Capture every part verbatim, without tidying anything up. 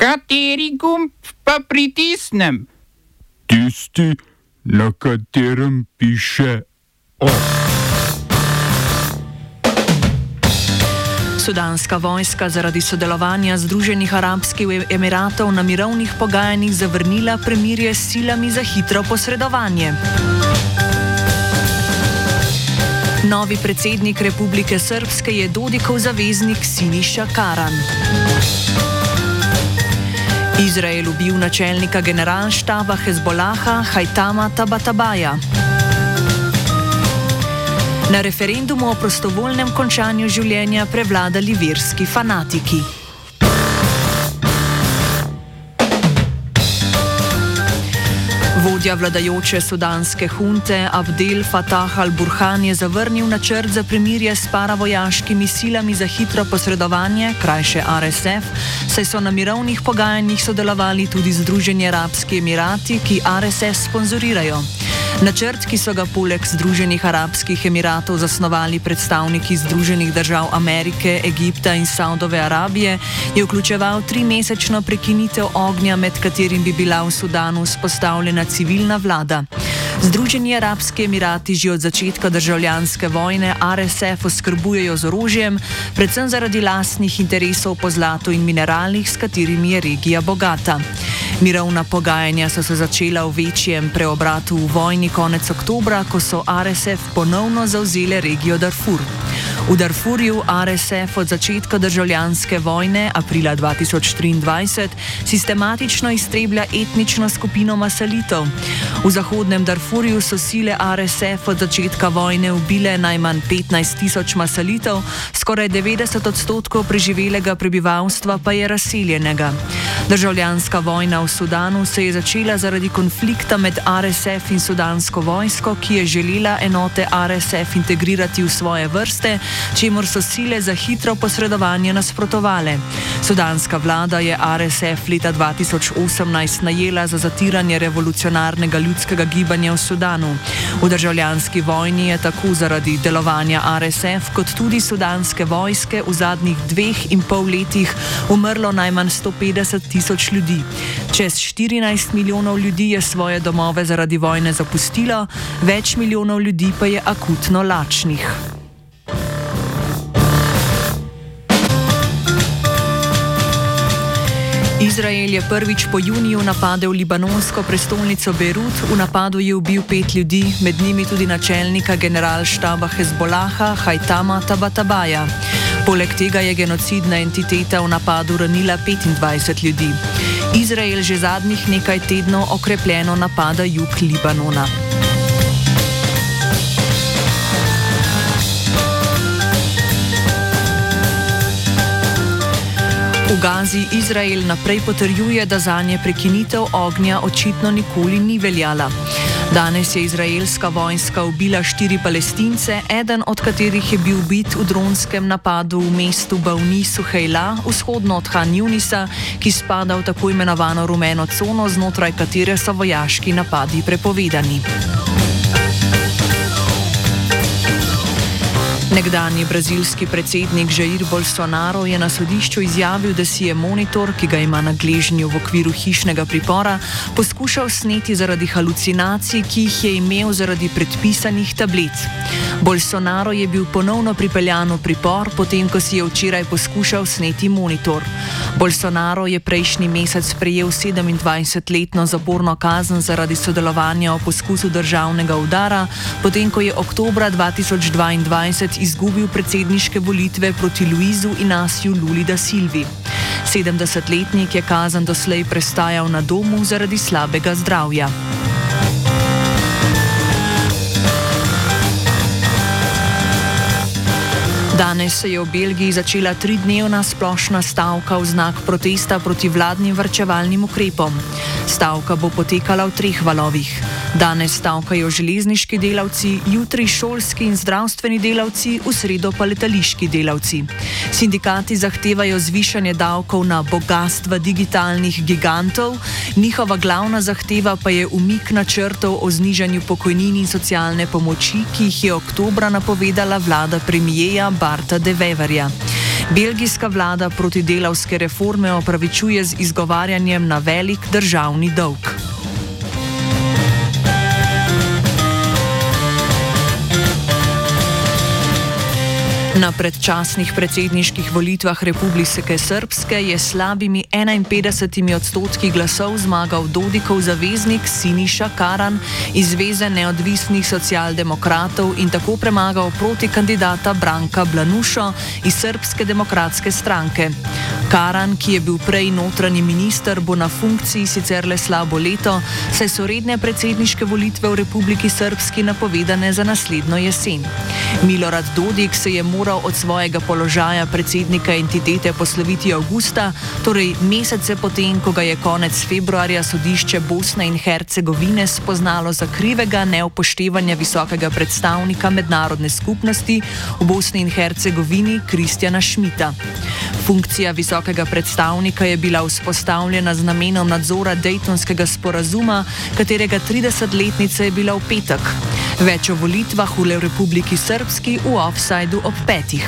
Kateri gumb pa pritisnem? Tisti, na katerem piše O. Sudanska vojska zaradi sodelovanja Združenih arabskih emiratov na mirovnih pogajanjih zavrnila premirje s silami za hitro posredovanje. Novi predsednik Republike Srpske je Dodikov zaveznik Siniša Karan. Izrael ubil načelnika generalštaba Hezbolaha Hajtama Tabatabaja. Na referendumu o prostovoljnem končanju življenja prevladali verski fanatiki. Vodja vladajoče sudanske hunte Abdel Fattah al-Burhan je zavrnil načrt za premirje s paravojaškimi silami za hitro posredovanje, krajše R S F, saj so na mirovnih pogajanjih sodelovali tudi Združeni arabski emirati, ki R S F sponzorirajo. Načrt, ki so ga poleg Združenih arabskih emiratov zasnovali predstavniki Združenih držav Amerike, Egipta in Saudove Arabije, je vključeval trimesečno prekinitev ognja, med katerim bi bila v Sudanu vzpostavljena civilna vlada. Združeni arabski emirati že od začetka državljanske vojne R S F oskrbujejo z orožjem, predvsem zaradi lastnih interesov po zlatu in mineralih, s katerimi je regija bogata. Mirovna pogajanja so se začela v večjem preobratu v vojni konec oktobra, ko so R S F ponovno zavzele regijo Darfur. V Darfurju R S F od začetka državljanske vojne, aprila dva tisoč triindvajset, sistematično iztreblja etnično skupino Masalitov. V zahodnem Darfurju so sile R S F od začetka vojne ubile najmanj petnajst tisoč Masalitov, skoraj devetdeset odstotkov preživelega prebivalstva pa je razseljenega. Državljanska vojna v Sudanu se je začela zaradi konflikta med R S F in sudansko vojsko, ki je želela enote R S F integrirati v svoje vrste, čemur so sile za hitro posredovanje nasprotovale. Sudanska vlada je R S F leta dva tisoč osemnajst najela za zatiranje revolucionarnega ljudskega gibanja v Sudanu. V državljanski vojni je tako zaradi delovanja R S F kot tudi sudanske vojske v zadnjih dveh in pol letih umrlo najmanj sto petdeset tisoč ljudi. Čez štirinajst milijonov ljudi je svoje domove zaradi vojne zapustilo, več milijonov ljudi pa je akutno lačnih. Izrael je prvič po juniju napadel libanonsko prestolnico Bejrut, v napadu je ubil pet ljudi, med njimi tudi načelnika generalštaba Hezbolaha Hajtama Tabatabaja. Poleg tega je genocidna entiteta v napadu ranila petindvajset ljudi. Izrael že zadnjih nekaj tednov okrepljeno napada jug Libanona. V Gazi Izrael naprej potrjuje, da zanje prekinitev ognja očitno nikoli ni veljala. Danes je izraelska vojska ubila štiri Palestince, eden od katerih je bil ubit v dronskem napadu v mestu Bavni Suhejla, vzhodno od Han Junisa, ki spada v tako imenovano rumeno cono, znotraj katere so vojaški napadi prepovedani. Nekdanji brazilski predsednik Jair Bolsonaro je na sodišču izjavil, da si je monitor, ki ga ima na gležnju v okviru hišnega pripora, poskušal sneti zaradi halucinacij, ki jih je imel zaradi predpisanih tablet. Bolsonaro je bil ponovno pripeljan v pripor, potem ko si je včeraj poskušal sneti monitor. Bolsonaro je prejšnji mesec prejel sedemindvajsetletno zaporno kazen zaradi sodelovanja v poskusu državnega udara, potem ko je oktobra dva tisoč dvaindvajset izgubil predsedniške volitve proti Luizu Inaciju Luli da Silvi. sedemdesetletnik je kazen doslej prestajal na domu zaradi slabega zdravja. Danes se je v Belgiji začela tridnevna splošna stavka v znak protesta proti vladnim varčevalnim ukrepom. Stavka bo potekala v treh valovih. Danes stavkajo železniški delavci, jutri šolski in zdravstveni delavci, v sredo pa letališki delavci. Sindikati zahtevajo zvišanje davkov na bogastva digitalnih gigantov, njihova glavna zahteva pa je umik načrtov o znižanju pokojnin in socialne pomoči, ki jih je oktobra napovedala vlada premijeja Barta de Weverja. Belgijska vlada protidelavske reforme opravičuje z izgovarjanjem na velik državni dolg. Na predčasnih predsedniških volitvah Republike Srpske je slabimi enainpetdesetimi odstotki glasov zmagal Dodikov zaveznik Siniša Karan iz Zveze neodvisnih socialdemokratov in tako premagal protikandidata Branka Blanušo iz Srpske demokratske stranke. Karan, ki je bil prej notranji minister, bo na funkciji sicer le slabo leto, saj so redne predsedniške volitve v Republiki Srpski napovedane za naslednjo jesen. Milorad Dodik se je moral od svojega položaja predsednika entitete posloviti avgusta, torej mesece potem, ko ga je konec februarja sodišče Bosne in Hercegovine spoznalo za krivega neupoštevanja visokega predstavnika mednarodne skupnosti v Bosni in Hercegovini Kristjana Schmidta. Funkcija visokega predstavnika je bila vzpostavljena z namenom nadzora Dejtonskega sporazuma, katerega tridesetletnica je bila v petek. Več o volitvah v Republiki Srpski v Offsideu ob petih.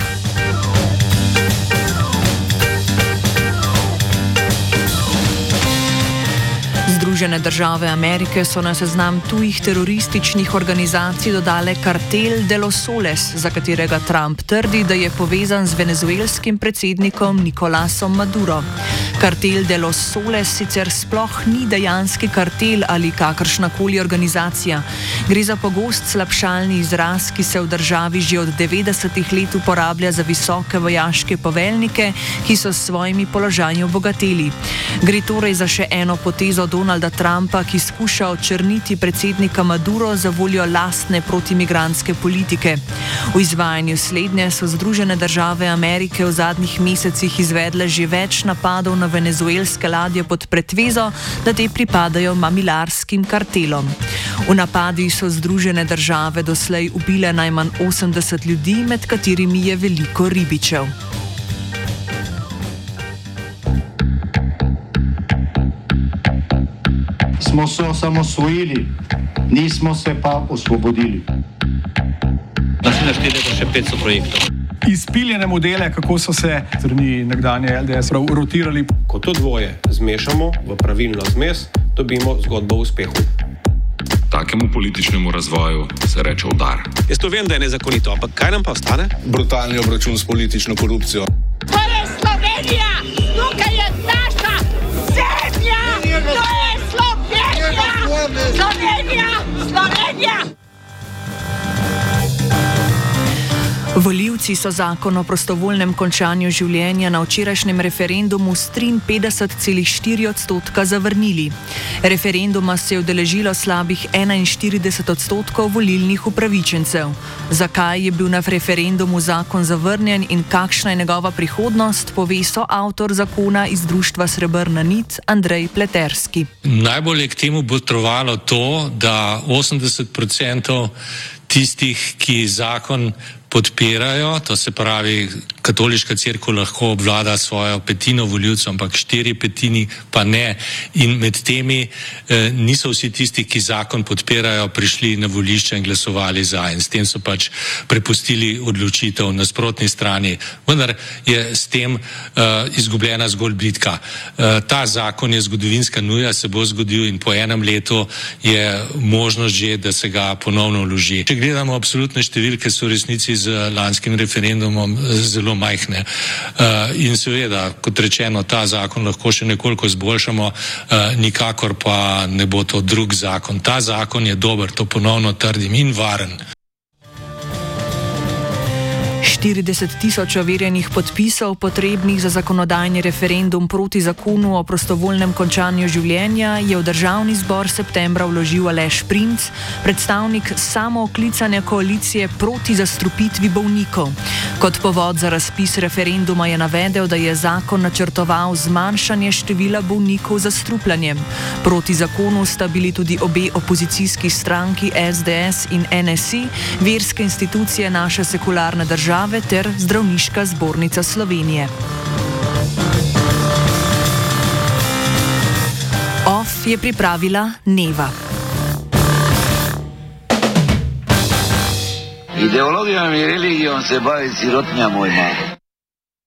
Združene države Amerike so na seznam tujih terorističnih organizacij dodale kartel de los Soles, za katerega Trump trdi, da je povezan z venezuelskim predsednikom Nicolasom Maduro. Kartel de los Soles sicer sploh ni dejanski kartel ali kakršnakoli organizacija. Gre za pogost slabšalni izraz, ki se v državi že od devetdesetih let uporablja za visoke vojaške poveljnike, ki so s svojimi položaji obogateli. Gre torej za še eno potezo Donalda Trumpa, ki skuša očrniti predsednika Maduro za voljo lastne protimigrantske politike. V izvajanju slednje so Združene države Amerike v zadnjih mesecih izvedle že več napadov na venezuelske ladje pod pretvezo, da te pripadajo mamilarskim kartelom. V napadih so Združene države doslej ubile najmanj osemdeset ljudi, med katerimi je veliko ribičev. Smo se osamosvojili, nismo se pa osvobodili. Naslednje štiri leta še petsto projektov. Izpiljene modele, kako so se strani nekdanje L D S rotirali. Ko to dvoje zmešamo v pravilno zmes, dobimo zgodbo o uspehu. Takemu političnemu razvoju se reče udar. Jaz to vem, da je nezakonito, ampak kaj nam pa ostane? Brutalni obračun s politično korupcijo. To je Slovenija! Tukaj je naša zemlja! To je Slovenija! Slovenija! Slovenija! Volivci so zakon o prostovoljnem končanju življenja na včerajšnjem referendumu s triinpetdeset celih štiri odstotka zavrnili. Referenduma se je udeležilo slabih enainštirideset odstotkov volilnih upravičencev. Zakaj je bil na referendumu zakon zavrnjen in kakšna je njegova prihodnost, pove soavtor zakona iz Društva Srebrna nit Andrej Pleterski. Najbolj je k temu botrovalo to, da osemdeset procentov tistih, ki zakon podpirajo, to se pravi, katoliška cerkev lahko obvlada svojo petino volivcev, ampak štiri petini pa ne. In med temi eh, niso vsi tisti, ki zakon podpirajo, prišli na volišče in glasovali za. In s tem so pač prepustili odločitev na nasprotni strani. Vendar je s tem eh, izgubljena zgolj bitka. Eh, ta zakon je zgodovinska nuja, se bo zgodil in po enem letu je možnost že, da se ga ponovno vloži. Če gledamo absolutne številke, so resnici z lanskim referendumom zelo majhne. In seveda, kot rečeno, ta zakon lahko še nekoliko izboljšamo, nikakor pa ne bo to drug zakon. Ta zakon je dober, to ponovno trdim, in varen. štirideset tisoč overjenih podpisov, potrebnih za zakonodajni referendum proti zakonu o prostovoljnem končanju življenja, je v Državni zbor septembra vložil Aleš Primc, predstavnik samooklicane koalicije proti zastrupitvi bolnikov. Kot povod za razpis referenduma je navedel, da je zakon načrtoval zmanjšanje števila bolnikov z zastrupljanjem. Proti zakonu sta bili tudi obe opozicijski stranki S D S in N S I, verske institucije naše sekularne države ter Zdravniška zbornica Slovenije. Off je pripravila Neva. Ideologijom i religijom se bavi sirotinja moj malo.